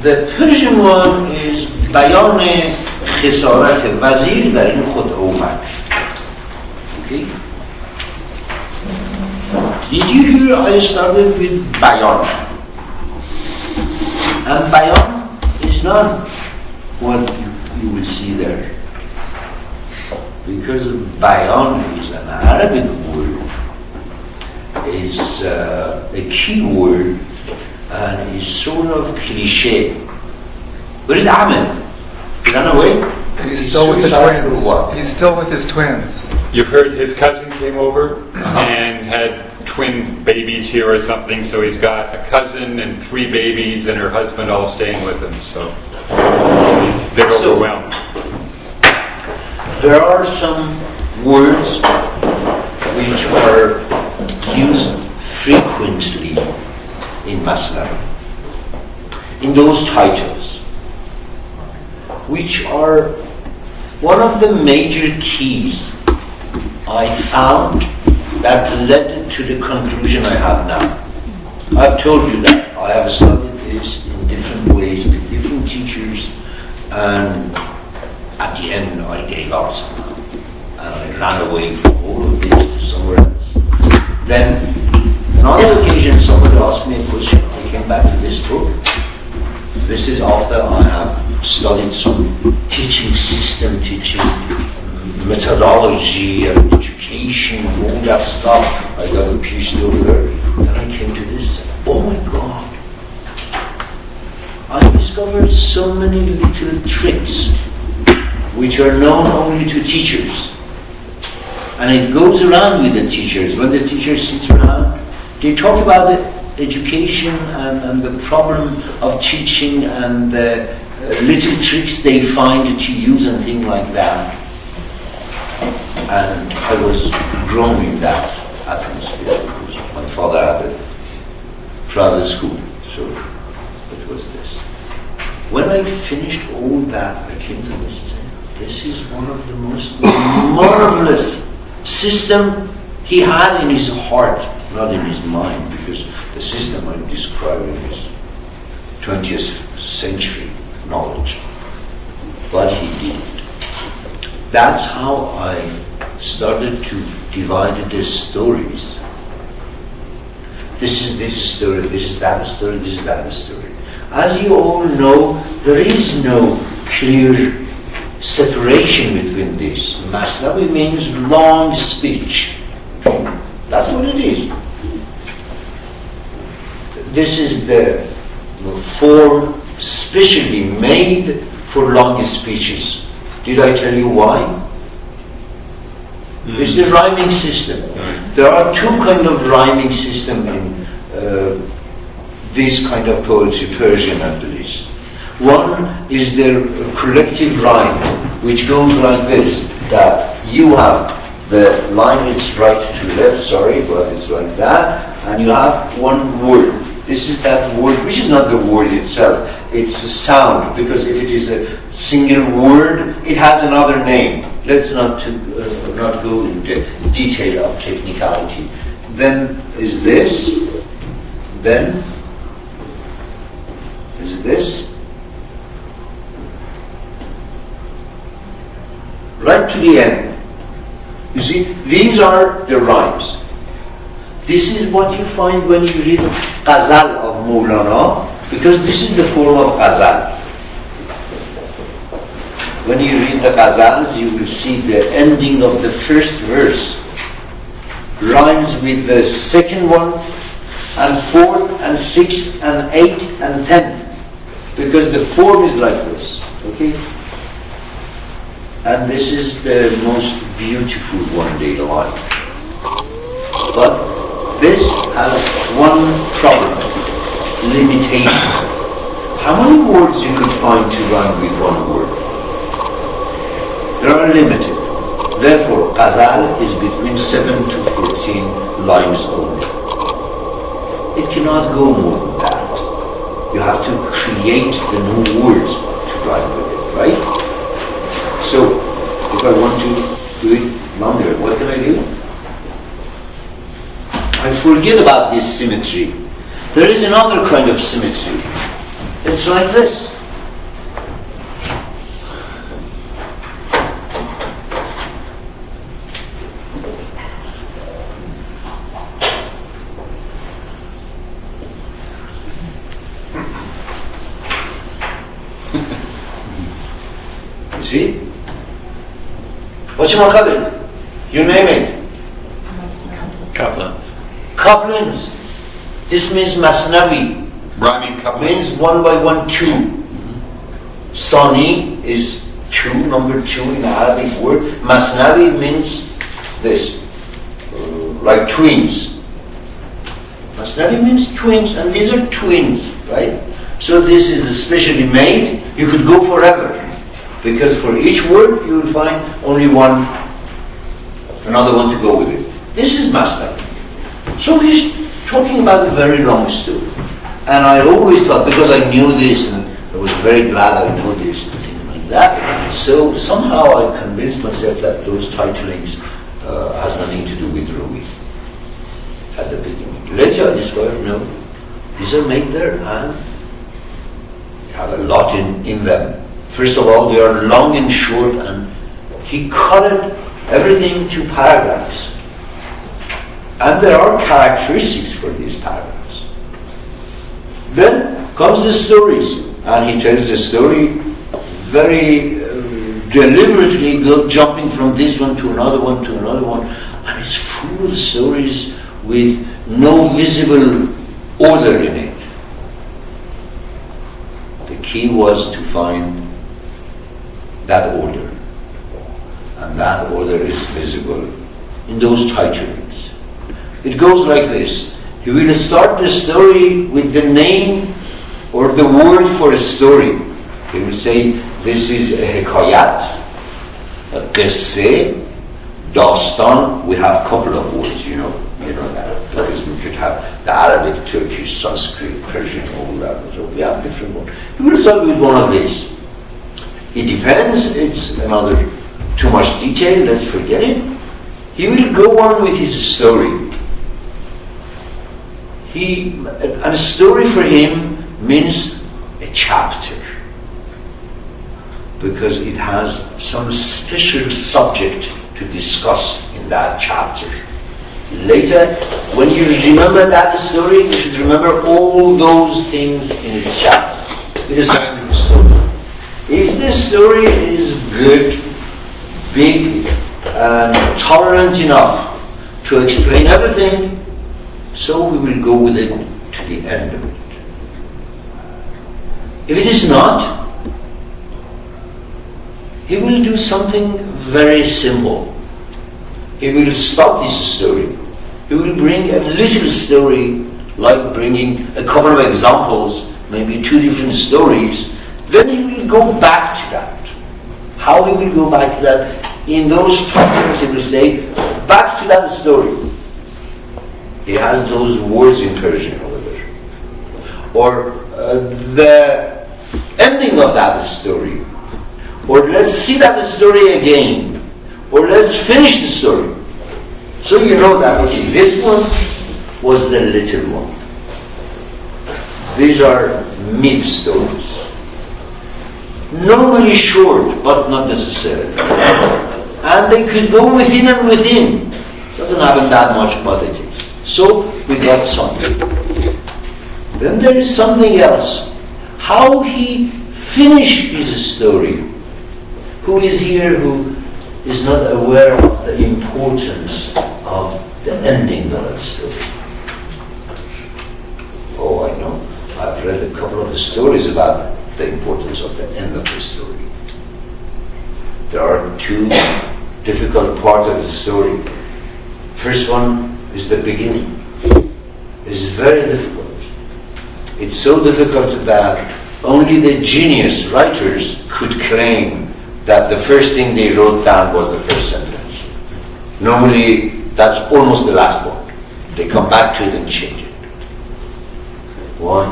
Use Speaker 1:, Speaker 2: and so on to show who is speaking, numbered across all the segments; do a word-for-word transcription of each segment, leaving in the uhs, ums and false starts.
Speaker 1: The Persian one is بیان خسارت وزیر در این خود اومد. Okay? Did you hear I started with bayan? And bayan is not what you, you will see there. Because bayan is an Arabic word, is uh, a key word, and is sort of cliche. Where is Ahmed? He ran away?
Speaker 2: He's, He's still with the twins. He's still with his twins.
Speaker 3: You've heard his cousin came over uh-huh. and had twin babies here or something, so he's got a cousin and three babies and her husband all staying with him, so he's a bit so, overwhelmed.
Speaker 1: There are some words which are used frequently in Masnavi, in those titles, which are one of the major keys I found that led to the conclusion I have now. I've told you that I have studied this in different ways with different teachers, and at the end I gave up somehow and I ran away from all of this to somewhere else. Then on another occasion somebody asked me a question. I came back to this book. This is after I have studied some teaching system, teaching methodology and education and all that stuff. I got a PhD over there. Then I came to this. Oh my God. I discovered so many little tricks which are known only to teachers. And it goes around with the teachers. When the teacher sits around, they talk about the education and, and the problem of teaching and the uh, little tricks they find to use and things like that. And I was grown in that atmosphere because my father had a private school, so it was this. When I finished all that, I came to this and said, this is one of the most marvelous system he had in his heart, not in his mind, because the system I'm describing is twentieth century knowledge. But he didn't. That's how I started to divide the stories. This is this story, this is that story, this is that story. As you all know, there is no clear separation between this. Masnavi means long speech. Okay? That's what it is. This is the form specially made for long speeches. Did I tell you why? Mm. It's the rhyming system. Mm. There are two kind of rhyming system in uh, this kind of poetry, Persian at least. One is the collective rhyme, which goes like this, that you have the line, it's right to left, sorry, but it's like that, and you have one word. This is that word, which is not the word itself, it's a sound, because if it is a single word, it has another name. Let's not to, uh, not go into detail of technicality. Then is this, then is this, right to the end. You see, these are the rhymes. This is what you find when you read Ghazal of Maulana, because this is the form of Ghazal. When you read the Ghazals, you will see the ending of the first verse rhymes with the second one, and fourth, and sixth, and eighth, and tenth, because the form is like this. Okay? And this is the most beautiful one they like. But this has one problem, limitation. How many words you could find to rhyme with one word? They are limited. Therefore, Ghazal is between seven to fourteen lines only. It cannot go more than that. You have to create the new words to rhyme with it, right? So, if I want to do it longer, what can I do? I forget about this symmetry. There is another kind of symmetry. It's like this. You see? What you call it? You name it.
Speaker 3: Couplets.
Speaker 1: Couplings. This means Masnavi.
Speaker 3: Rhyming couplets.
Speaker 1: Means one by one two. Sani is two, number two in the Arabic word. Masnavi means this, uh, like twins. Masnavi means twins, and these are twins, right? So this is especially made. You could go forever, because for each word you will find only one, another one to go with it. This is Masnavi. So he's talking about a very long story. And I always thought, because I knew this, and I was very glad I knew this, and things like that, so somehow I convinced myself that those titlings uh, has nothing to do with Rumi at the beginning. Later I discovered, no, these are made there, and they have a lot in, in them. First of all, they are long and short, and he colored everything to paragraphs. And there are characteristics for these paragraphs. Then comes the stories, and he tells the story very uh, deliberately, go, jumping from this one to another one to another one, and it's full of stories with no visible order in it. The key was to find that order, and that order is visible in those titlings. It goes like this. He will start the story with the name or the word for a story. He will say, this is a hikayat, a qisse, dastan. We have a couple of words, you know, you know that, because we could have the Arabic, Turkish, Sanskrit, Persian, all that. So we have different ones. He will start with one of these. It depends. It's another too much detail. Let's forget it. He will go on with his story. He, and a story for him means a chapter, because it has some special subject to discuss in that chapter. Later, when you remember that story, you should remember all those things in its chapter. It is a story. If the story is good, big, and tolerant enough to explain everything, so we will go with it to the end of it. If it is not, he will do something very simple. He will stop this story. He will bring a little story, like bringing a couple of examples, maybe two different stories. Then he will go back to that. How he will go back to that? In those titles he will say, back to that story. He has those words in Persian over there. Or uh, the ending of that story. Or let's see that story again. Or let's finish the story. So you know that, okay, this one was the little one. These are mid-stories. Normally short, but not necessarily. And they could go within and within. Doesn't happen that much, but it is. So we got something. Then there is something else. How he finished his story. Who is here who is not aware of the importance of the ending of the story? Oh, I know. I've read a couple of the stories about the importance of the end of the story. There are two difficult parts of the story. First one is the beginning. It's very difficult. It's so difficult that only the genius writers could claim that the first thing they wrote down was the first sentence. Normally, that's almost the last one. They come back to it and change it. Why?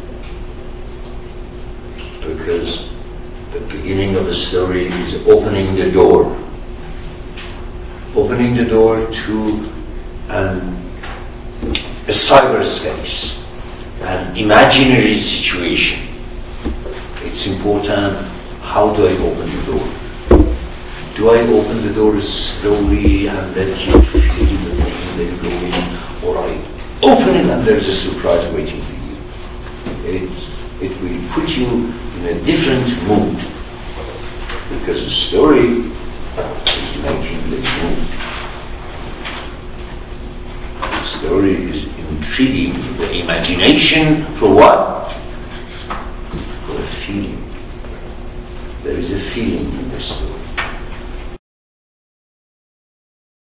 Speaker 1: Because the beginning of the story is opening the door. Opening the door to an, a cyberspace, an imaginary situation it's important, how do I open the door? Do I open the door slowly and let you feel the thing, let you go in, or I open it and there's a surprise waiting for you? It, it will put you in a different mood, because the story is making the mood. The story is intriguing the imagination for what? For a feeling. There is a feeling in the story.